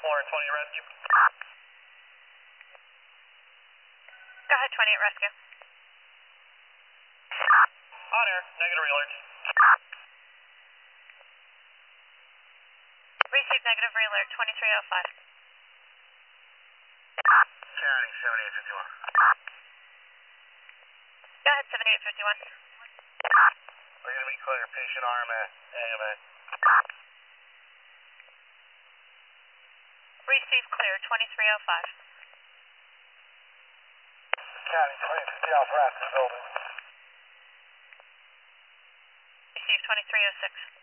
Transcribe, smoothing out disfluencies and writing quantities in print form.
Florida 20 rescue. Go ahead, 28 rescue. On air, negative realert. Receive negative realert 2305. County 7851. Go ahead, 7851. We're going to be clear. Patient RMA, AMA. Receive clear 2305. County 2050 Alpha Raptor building. Receive 2306.